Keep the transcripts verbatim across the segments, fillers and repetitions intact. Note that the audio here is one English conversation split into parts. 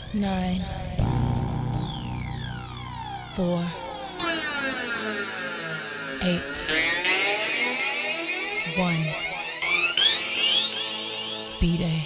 nine, four, eight, one. B-Day.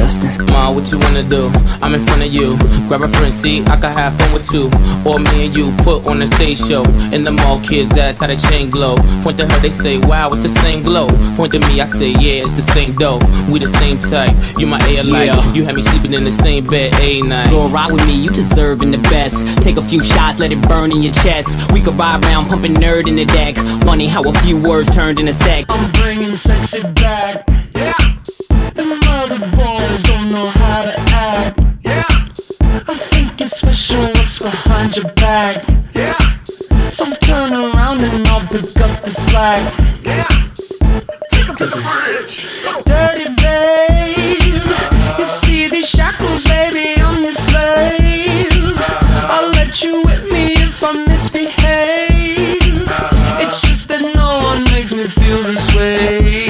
Justin. Ma, what you wanna do? I'm in front of you. Grab a friend, see, I can have fun with two. Or me and you put on a stage show. In the mall, kids ask how the chain glow. Point to her, they say, wow, it's the same glow. Point to me, I say, yeah, it's the same dough. We the same type, you my air light. Yeah. You had me sleeping in the same bed a night. Go ride with me, you deserving the best. Take a few shots, let it burn in your chest. We could ride around pumping nerd in the deck. Funny how a few words turned in a sec. I'm bringing sexy back. Yeah. The mother boys don't know how to act. Yeah. I think it's special what's behind your back. Yeah. So turn around and I'll pick up the slack. Yeah. Take up to the bridge. Dirty babe, you see these shackles, baby, I'm your slave. I'll let you whip me if I misbehave. It's just that no one makes me feel this way.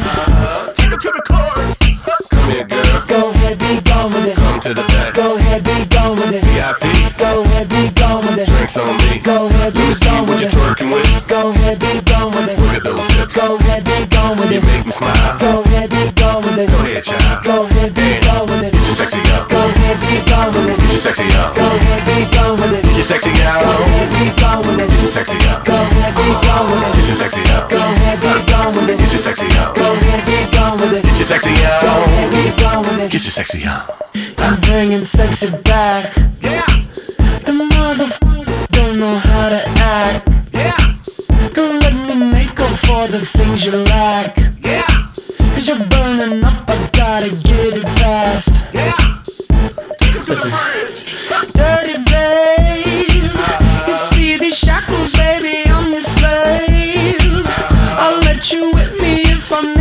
Take it to the chorus. Come here, girl. Go ahead, be gone with it. Come to the back. Go ahead, be gone with it. V I P. Go ahead, be gone with it. Drinks on me. Go ahead, be Let me see gone what with you're it. twerking with. Go ahead, be gone with it. Look at those hips. Go ahead, be gone with You it. make me smile. Go ahead, be gone with it. Go ahead, child. Go ahead, be Damn. gone with it. Get your sexy out. Go ahead, be gone with it. Get your sexy out. Go ahead, be gone with it. Get your sexy out. Go ahead, be gone with it. Get your sexy out. Go ahead, be gone with it. Get your sexy out. Go ahead, be gone with it. Get your sexy out. Go ahead, be gone with it. Get your sexy out. Go ahead, be gone with it. Get your sexy out. I'm bringing sexy back. Yeah. The motherfucker don't know how to act. Yeah. Girl, let me make up for the things you lack. Yeah. Cause you're burning up, I gotta get it fast. Yeah. Take it to Listen. The bridge. Dirty babe, you see these shackles, baby, I'm your slave. I'll let you whip me if I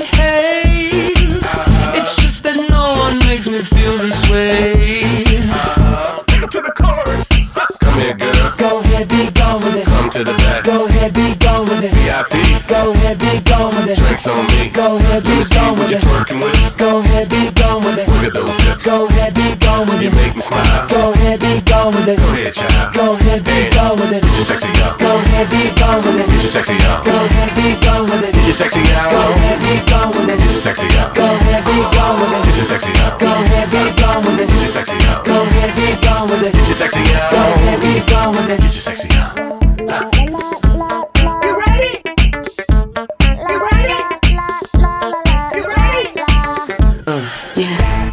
misbehave. It's just that no one makes me feel this way. Take it to the chorus. Come here, girl. Go ahead, be gone with it. Come to the back. Go ahead, be gone with it. V I P. Go ahead, be gone with it. Drinks on me. Go ahead, be Let me see gone what with you're it. twerking with. Go ahead, be gone with it. Look at those hips. Go ahead, be gone with You it. make me smile. Go ahead, be gone with it. Go ahead, child. Go ahead, be Damn. gone with it. Get your sexy out. Go ahead, be gone with it. Get your sexy out. Go ahead, be gone with it. Get your sexy out. Go ahead, be gone with it. Get your sexy out. Go ahead, be gone with it. Get your sexy out. Go ahead, be gone with it. Get your sexy out. Go ahead, be gone with it. Get your sexy out. Go ahead, be gone with it. Get your sexy out. You ready? You ready? You ready? Uh, yeah.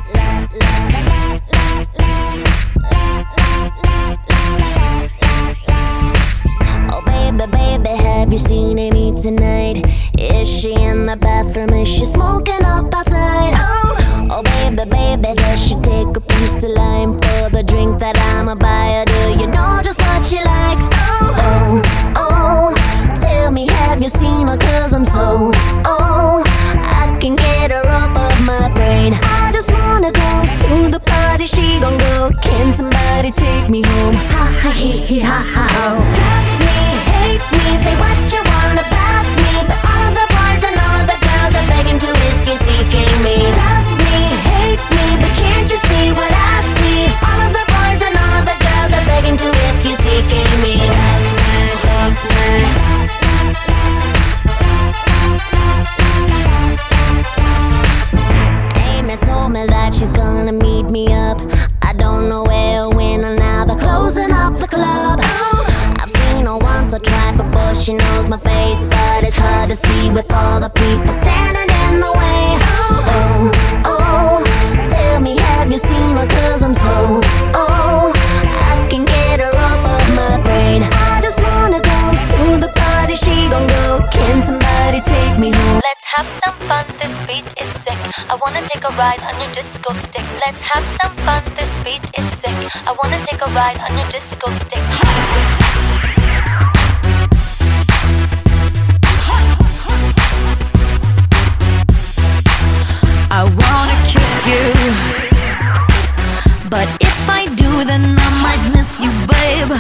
Oh baby, baby, have you seen Amy tonight? Is she in the bathroom? Is she smoking up outside? Oh, oh baby, baby, does she take a piece of lime for the drink that I'ma buy her? Do you know just what she likes? Oh, oh, oh, tell me, have you seen her? Cause I'm so, oh, I can get her off of my brain. I just wanna go to the party, she gon' go. Can somebody take me home? Ha ha he he ha ha ho. Love me, hate me, say what you want about me, but all the boys and all the girls are begging to if you're seeking me. Love me, hate me, but can't you see what I see? All of the boys and all the girls are begging to if you're seeking me. Love me, love me. Amy told me that she's gonna meet me up. I don't know where, when, or now they're closing up the club. I've seen her once or twice before she knows my face, but it's hard to see with all the people standing in the way. Oh, oh, tell me, have you seen her? Cause I'm so, oh, I can get her off of my brain. I just wanna go to the party, she gon' go. Can somebody take me home? Let's have some fun, this beat is sick. I wanna take a ride on your disco stick. Let's have some fun, this beat is sick. I wanna take a ride on your disco stick. I wanna kiss you, but if I do, then I might miss you, babe.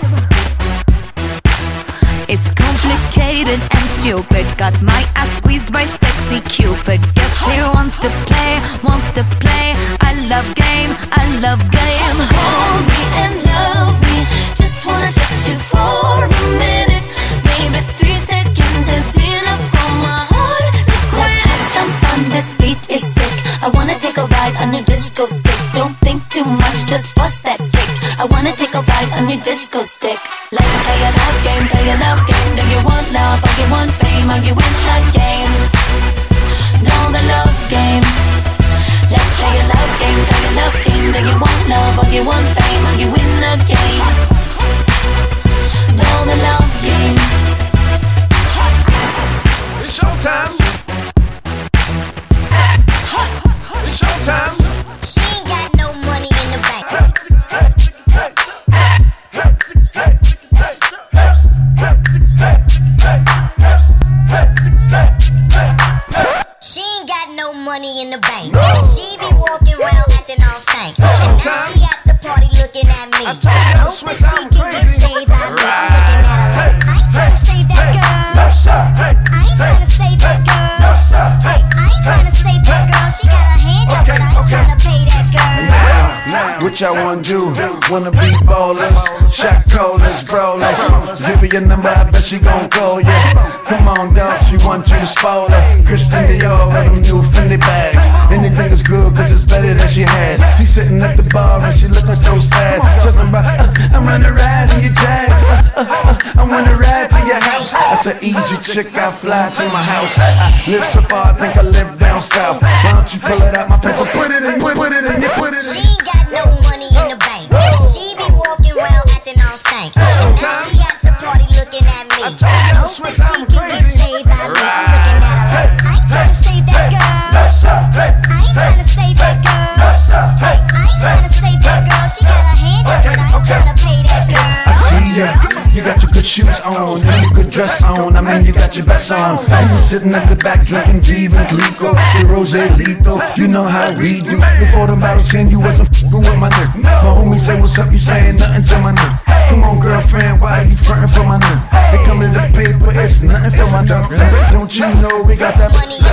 It's complicated and stupid. Got my ass squeezed by sexy Cupid. Guess he wants to play, wants to play. I love game, I love game. Hold me and love me. Just wanna touch you for a minute. Maybe three seconds is enough for my heart to quit. Let's have some fun, this beat is sick. I wanna take a ride on your disco stick. Don't think too much, just bust that kick. I wanna take a ride on your disco stick. Let's play a love game, play a love game. Do you want love or you want fame? Are you in the game? No, the love game. Let's play a love game, play a love game. Do you want love or you want fame? Are you in the game? No, the love game. It's showtime. It's showtime. She ain't got no money in the bank. She ain't got no money in the bank. No. She be walking around acting all stank. And now she at the party looking at me. Hope that she can get saved by me. I'm looking at her like, I ain't tryna save that girl. No, sir. I ain't tryna save that girl. No, sir. I ain't tryna save that girl. She got her hand up, but I ain't tryna pay that girl. Now, now, what y'all wanna do? Wanna be ballers, shot callers, brawlers. Give her your number, I bet she gon' call ya. Come on, dog, she want you to spoil her. Christian Dior with them new Fendi bags. Anything is good, cause it's better than she had. She sitting at the bar and she looking so sad. Talking about, uh, I'm running ride in your jag. Uh, uh, uh, I wanna ride to your house. That's an easy chick, I fly to my house. I live so far, I think I live down south. Why don't you pull it out my pants? Put it in, put, put it in, put it in. She ain't got no money in the bank. She be walking around acting all stank. And now she at the party looking at me. Hope that she can get saved by me. I'm looking at her like, I ain't tryna save that girl. I ain't tryna save that girl. I ain't tryna save that girl. She got her hand up, but I ain't tryna pay that girl. I see ya, you got your good shoes on, and your good dress on. I mean, you got your best on. You been sitting at the back drinking Viva and Clico, the Rose Lito. You know how we do. Before the bottles came, you wasn't f***ing with my nigga. My homie say, what's up? You saying nothing to my nigga. Come on, girlfriend, why you frontin' for my nigga? It come in the paper, it's nothing for my nigga. Don't you know we got that?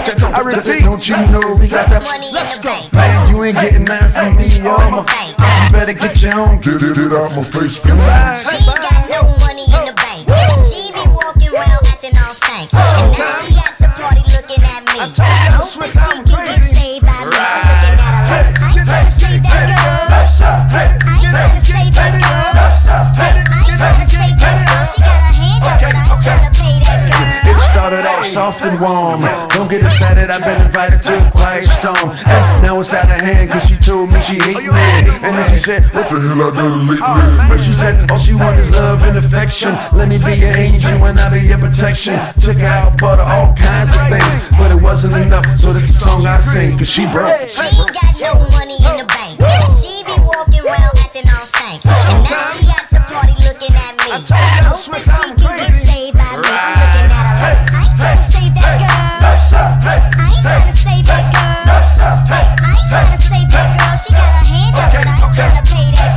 I repeat, don't you know we got that? Let's go. Man, you ain't getting nothing from me, yo. You better get your own. Get it, it out my face. She ain't got no money in the bank. She be walking around acting all stank. And now she at the party looking at me. Hope that she can get saved by me. I'm looking at her like, I ain't tryna save that girl. I ain't tryna save that girl. I ain't tryna save that girl. She got her hand up, but I ain't tryna pay that girl. It started off soft and warm. Don't get excited, I've been invited to a quiet storm. Now it's out of hand, cause she told me she hate me. And then she said, what the hell I done lately? First she said, all she want is love and affection. Let me be your angel and I'll be your protection. Took her out, bought her all kinds of things, but it wasn't enough, so this is the song I sing, cause she broke. She ain't got no money in the bank. She be walking around acting all stank. And now she at the party looking at me. Hope that she can get saved by me. I'm looking at her like, I ain't tryna save that girl. I ain't tryna save that girl. I ain't tryna save that girl. She got her hand up, but I ain't tryna pay that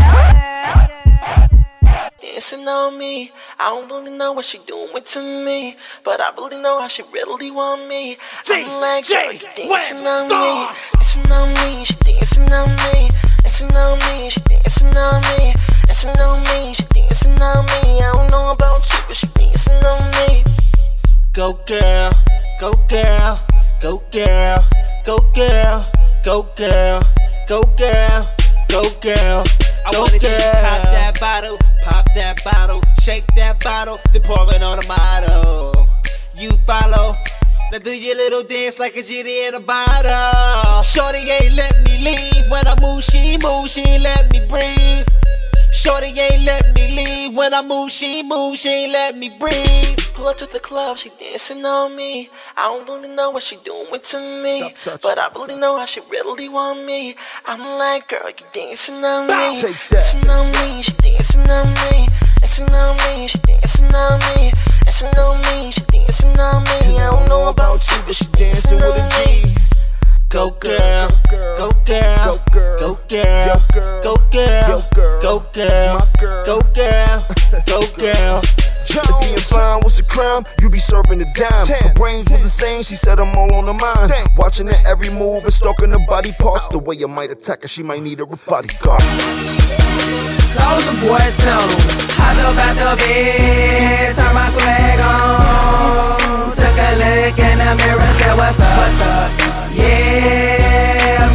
girl. Dancing on me, I don't really know what she doing to me, but I really know how she really want me. I'm like, girl, you dancing on me, dancing on me, she dancing on me, dancing on me, she dancing on me, dancing on me, she dancing on me. I don't know about you, but she dancing on me. Go girl, go girl, go girl, go girl, go girl, go girl, go girl. I wanna see you pop that bottle, pop that bottle, shake that bottle, then pour it on the motto. You follow, now do your little dance like a genie in a bottle. Shorty ain't let me leave, when I move she move, she ain't let me breathe. Shorty ain't let me leave, when I move she move, she ain't let me breathe. Pull up to the club, she dancing on me. I don't really know what she doing to me, but I really know how she really want me. I'm like, girl, you dancing on me, dancing on me, she dancing on me, dancing on me, she dancing on me, dancing on me, she dancing on me. I don't know about you, but she dancing with a G. Go girl, go girl, go girl, go girl, go girl, go girl, go girl. If being fine was a crime, you be serving a dime. Her brains was insane, she said I'm all on her mind. Watching her every move and stalking her body parts. The way I might attack her, she might need a bodyguard. Soulja Boy, tell him, hop up out the bed, turn my swag on. Took a look in the mirror, said what's up, what's up? Yeah,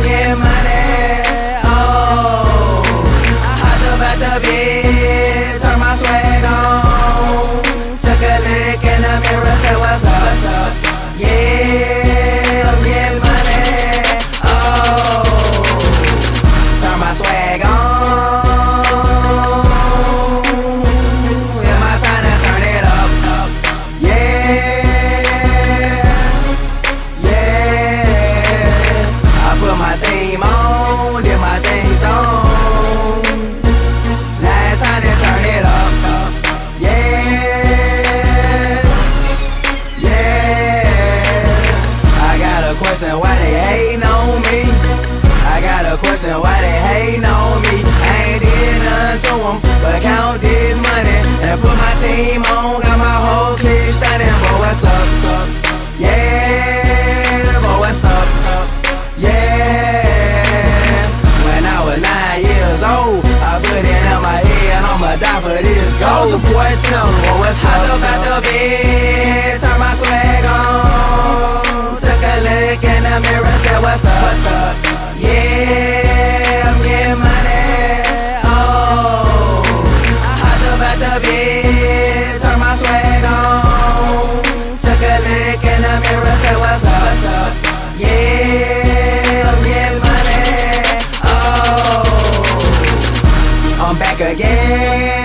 the beat, turn my swag on. Took a look in the mirror, said what's up, what's up? Yeah, I'm getting money. Oh, I hopped up at the beat, turn my swag on. Took a look in the mirror, said what's up, what's up? Yeah, I'm getting money. Oh, I'm back again.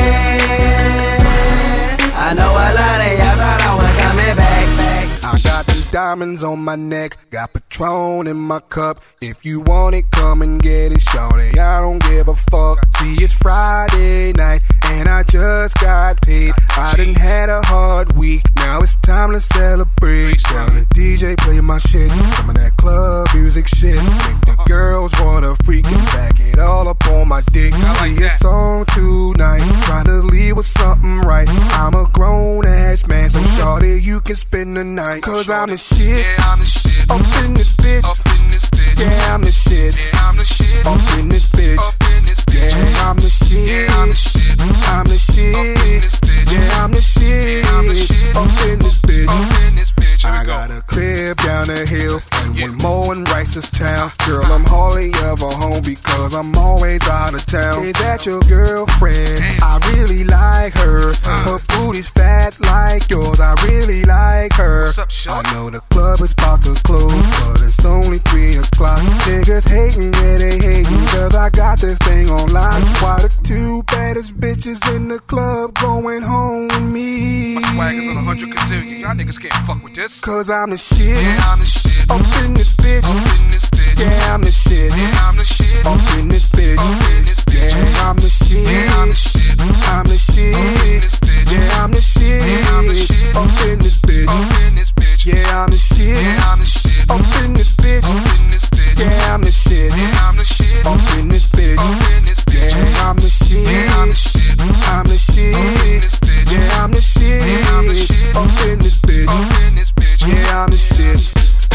I know a lot of y'all thought I was coming back, back. I got these diamonds on my neck, got Patron in my cup. If you want it, come and get it, shorty. I don't give a fuck. See, it's Friday night, and I just got paid. I done had a hard week, now it's time to celebrate. Tell the D J play my shit, some of that club music shit. Make the girls wanna freak and back it all up on my dick. See, it's on tonight, trying to leave with something right. I'm a grown ass man, so shorty, you can spend the night. Cause I'm the shit, yeah, I'm the shit. Up in this bitch, up in this bitch. Yeah, I'm the shit, yeah, I'm the shit. Up in this bitch, up in this bitch. Yeah, I'm the shit, yeah, I'm the shit. I'm the shit, up in this bitch. Yeah, I'm the shit, yeah, I'm the shit. Up in this bitch, up in this bitch. I got a crib down the hill and one more in Ricestown. Girl, I'm hardly ever home because I'm always out of town. Is that your girlfriend? I really like her. Her booty's fat like yours. I really like her. I know the club is about to close, but it's only three o'clock. Niggas hating, yeah, they hating, cause I got this thing on lock. Why the two baddest bitches in the club going home with me? My swag is on a hundred gazillion. Y'all niggas can't fuck with this. Cause I'm the shit. Yeah, I'm the shit. Up in this bitch. Up in this bitch. Yeah, I'm the shit. Yeah, I'm the shit. Up in this bitch. Up in this bitch. Yeah, I'm the shit. Yeah, I'm the shit. I'm the shit. Up in this bitch. Yeah, I'm the shit. Yeah, I'm the shit. Up in this bitch. Up in this bitch. Yeah, I'm the shit. Yeah, I'm the shit. Up in this bitch. Up in this bitch. Yeah, I'm the shit. Yeah, I'm the shit. Up in this bitch. Up in this bitch. Yeah, I'm the shit. Yeah, I'm the shit. I'm the shit. Up in this bitch. Yeah, I'm the shit. Yeah, I'm the shit. Up in this bitch. Up in this bitch. Yeah, I'm the shit.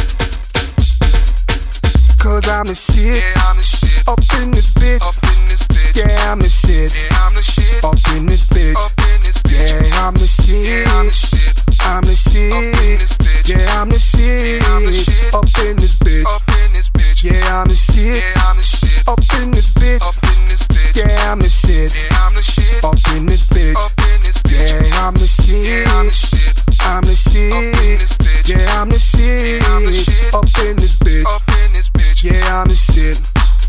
Cause I'm the shit. Yeah, I'm the shit. Up in this bitch. Up in this bitch. Yeah, I'm the shit. Yeah, I'm the shit. Up in this bitch. Up in this bitch. Yeah, I'm the shit. Yeah, I'm the shit. I'm the shit. Up in this bitch. Yeah, I'm the shit. Yeah, I'm the shit. Up in this bitch. Up in this bitch. Yeah, I'm the shit. Yeah, I'm the shit. Up in this bitch. Up in this bitch. Yeah, I'm the shit. Yeah, I'm the shit. Up in this bitch. Up in this bitch. Yeah, I'm the shit. Yeah, I'm the shit. I'm the shit. Up in this bitch. Yeah, I'm the shit. Yeah, I'm the shit. Up in this bitch. Up in this bitch. Yeah, I'm the shit.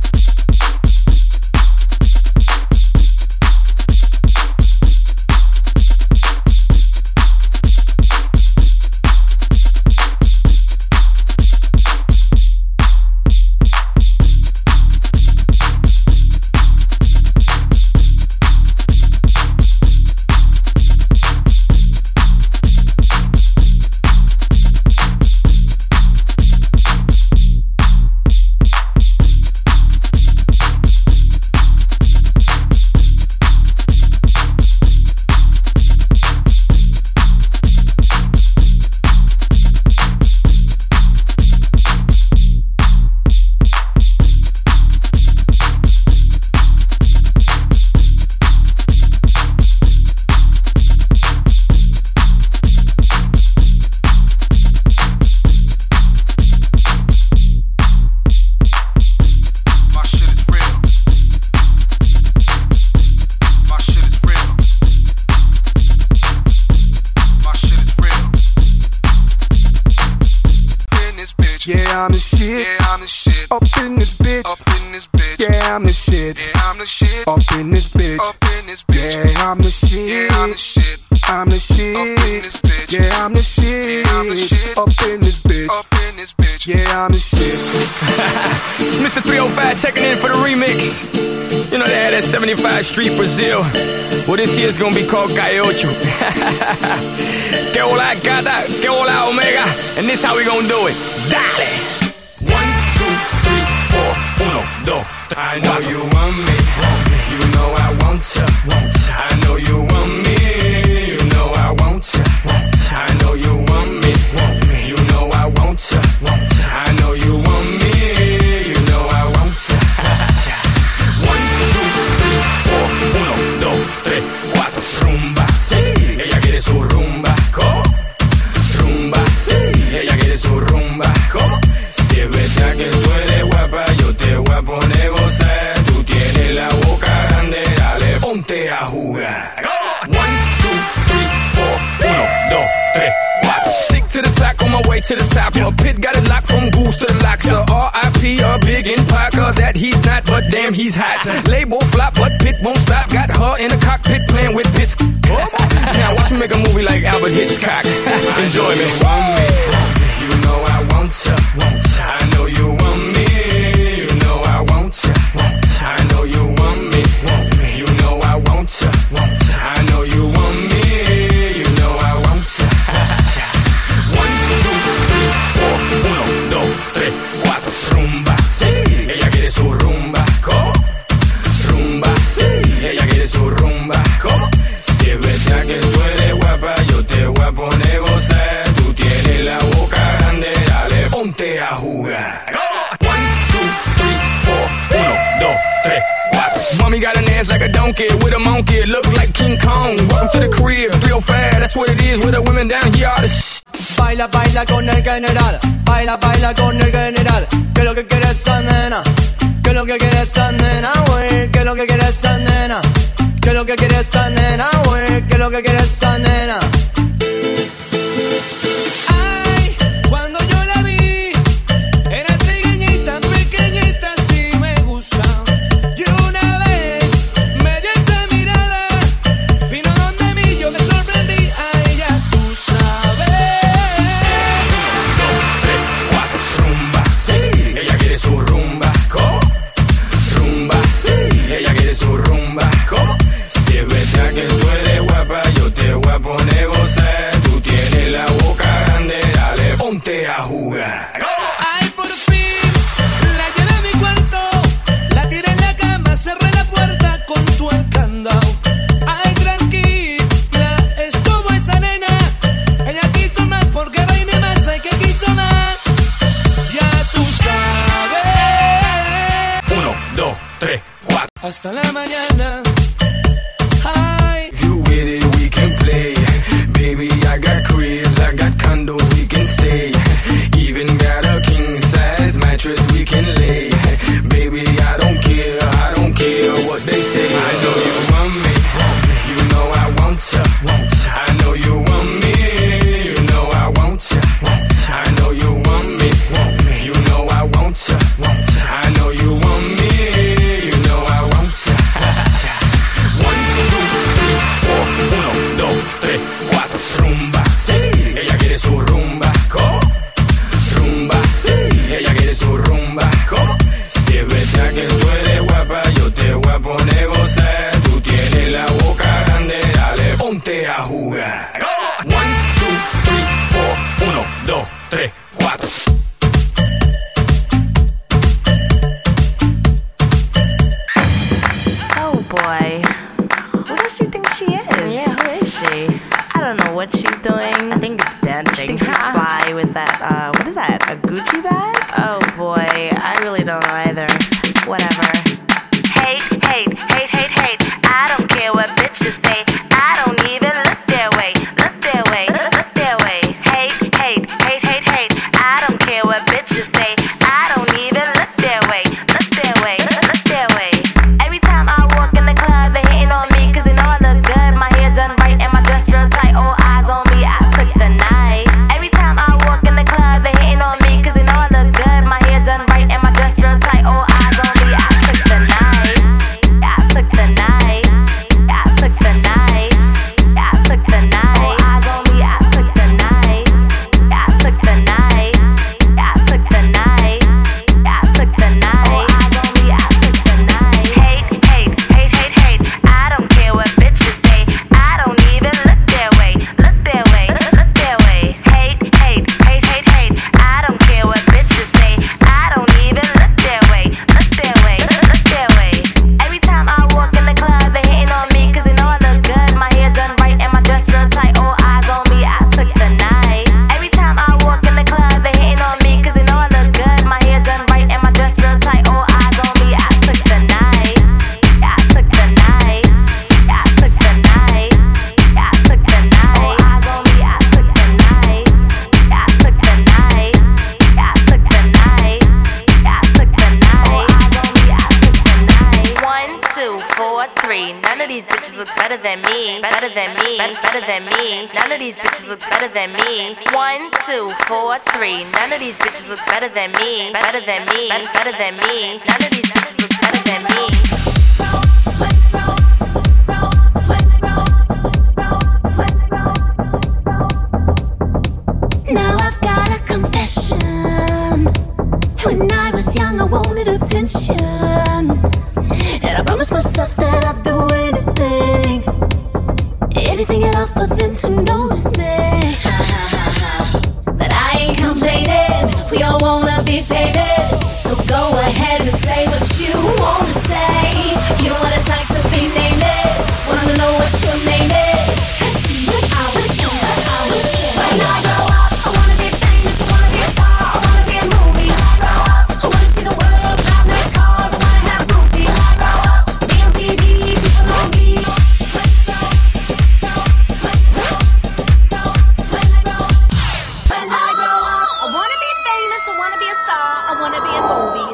Yeah, I'm the shit. Yeah, I'm the shit. Up in this bitch. Up in this bitch. Yeah, I'm the shit. Yeah, I'm the shit. Up in this bitch. Up in this bitch. Yeah, I'm the shit. Yeah, I'm the shit. I'm the shit. Up in this bitch. Yeah, I'm the shit. Yeah, I'm the shit. Up in this bitch. Up in this bitch. Yeah, I'm the shit. It's Mister three oh five checking in for the remix. You know they had that seventy-five Street Brazil. Well, this year's gonna be called Calle Ocho. Que hola gata, que hola omega. And this how we gonna do it. Dale! One, two, three, four, uno, dos. I know you want me. You know I want ya. I know you want me. You know I want ya. I know you want me. You know I want ya. I know you want me. You know I want ya. One, two, three, four, uno, dos, tres, cuatro. Rumba, ella quiere su rumba. to the top. A pit got it locked from goose to the locker. R I P a big in Parker that he's not, but damn he's hot. Label flop, but Pit won't stop. Got her in the cockpit playing with Pitts. Now watch me make a movie like Albert Hitchcock. Enjoy me. Want me, you know I want ya. I know you want me. You know I want ya. I know you want me. You know I want ya. I know you want me. You know I want ya. One, two, three, four. Uno, dos, tres, cuatro. Rumba, sí. Ella quiere su rumba. ¿Cómo? Rumba, sí. Ella quiere su rumba. ¿Cómo? Si es verdad que tú eres guapa, yo te voy a poner gozar. Tú tienes la boca grande, dale, ponte a jugar. One, two, three, four. Uno, dos, tres, cuatro. Mommy got an ass like a donkey with a monkey. Look like King Kong. Welcome to the crib, three oh five. That's what it is with the women down here. All the sh- Baila, baila con el general. Baila, baila con el general. ¿Qué lo que quiere esa nena? ¿Qué lo que quiere esa nena, güey? ¿Qué lo que quiere esa nena? ¿Qué lo que quiere esa nena, güey? ¿Qué lo que quiere esa nena? Ay, cuando yo la vi, era trigueñita, pequeñita, sí me gusta. Y una vez me dio esa mirada, vino donde mí, yo me sorprendí a ella, tú sabes. Dos, tres, cuatro. Rumba, sí. Ella quiere su rumba. ¿Cómo? Rumba, sí. Ella quiere su rumba. ¿Cómo? Si es verdad que tú eres guapa, yo te voy a poner gozar. Tú tienes la boca grande, dale, ponte a jugar. Ay, por fin, la llevé a mi cuarto, la tiré en la cama, cerré la puerta con tu encandado. Ay, tranquila, estuvo esa nena, ella quiso más porque reiné más, ay, que quiso más, ya tú sabes. Uno, dos, tres, cuatro. Hasta la mañana. Ay. You with it, we can play. Baby, I got cribs, I got condos, we can stay. Even got a king size mattress we can lay. Baby, I don't care, I don't care what they say. I know you want me, you know I want ya. I know you want me, you know I want ya. I know you want me, you know I want ya. I know you want me, you know I want ya. One, two, three, four. Uno, dos, tres, cuatro. Rumba, sí. Ella quiere su rumba. ¿Cómo? Rumba, sí. Ella quiere su rumba. ¿Cómo? Si es verdad que tú eres guapa, yo te voy a poner gozar. Tú tienes la boca grande, dale, ponte a jugar. One, two, three, four. Uno, dos, tres, cuatro. Oh boy. Who does she think she is? Yeah, who is she? I don't know what she's doing. I think it's dancing. She thinks she's fly with that, uh, what is that? A Gucci bag? Oh boy, I really don't know either. Whatever. Hate, hate, hate, hate, hate. I don't care what bitches say. I don't even look their way. Look their way. Look, look their way. Hate, hate, hate, hate, hate. I don't care what bitches say. I don't even look their way. Look their way. Look, look their way. Every time I walk in the club, they hating on me cause they know I look good. My hair done right and my dress real tight. All eyes on me, I took the night. Every time I walk in the club, they hating on me cause they know I look good. My hair done right and my dress real tight. All eyes on me, I took the night. I took the night. I took the night. three. None of these bitches look better than me. Better than me. Better than me. None of these bitches look better than me. One, two, four, three. None of these bitches look better than me. Better than me. Better than me. None of these bitches look better than me. Now I've got a confession. When I was young, I wanted attention, and I promised myself that I'd do anything, anything at all for them to notice me. But I ain't complaining. We all wanna be famous, so go ahead and say what you wanna say. You know what it's like to be nameless. Wanna know what your name is? 'Cause see, when I was young, I was young. When I grow up, I wanna be famous. I wanna be a star. I wanna be in movies. I grow up, I wanna see the world, drive nice cars. I wanna have groupies. I grow up, be on T V, people know me. When I grow up, I wanna be famous. I wanna be a star. I wanna be in movies.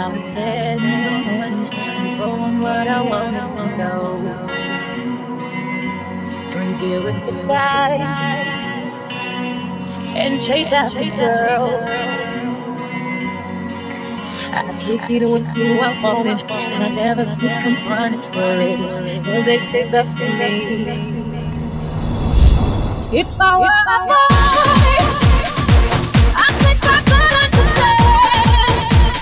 out of bed in the morning and throw on what I wanna know. Drink beer with the guys and chase after girls. I kick it with you, I want it, and I never get confronted for it, cause they stick up for me. If I were a boy, I think I could understand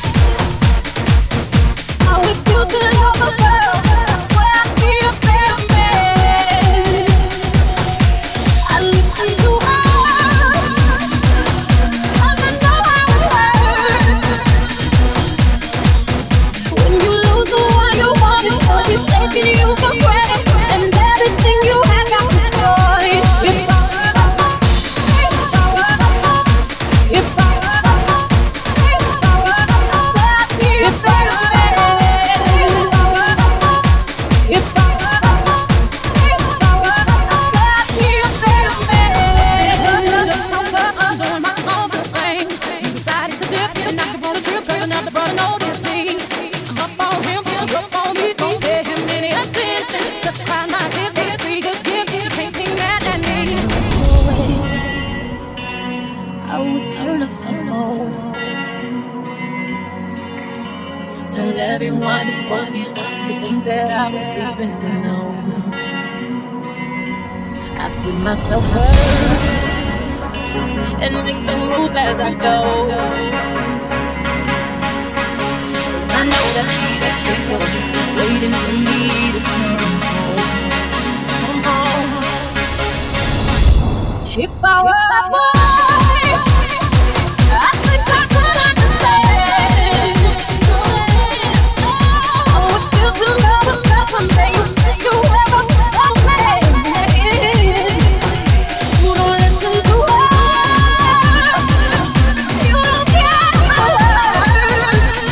how it feels to love a girl. I swear I see a fair man. I listen to her, cause I know how it hurts when you lose the one you wanted, cause he's taking you for granted, and everything you had got destroyed. If I tell everyone it's spoken, so the things that I was sleeping to know. I put myself first and make the moves as I go, cause I know that she gets waiting for me to come home, come home. If I were a boy, I think I could understand. To love a person, baby, that you ever felt me. You don't listen to her, you don't care about her,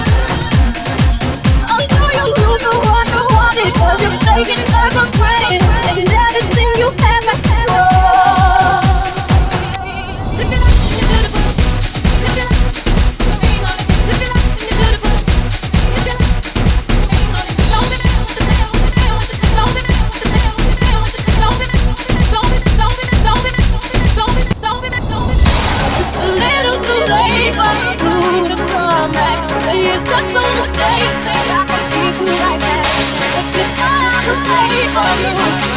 until you lose the one you wanted, cause you're taking her for granted, and everything you ever had. Just a mistake that I can keep you like that. If you thought I would pay for you,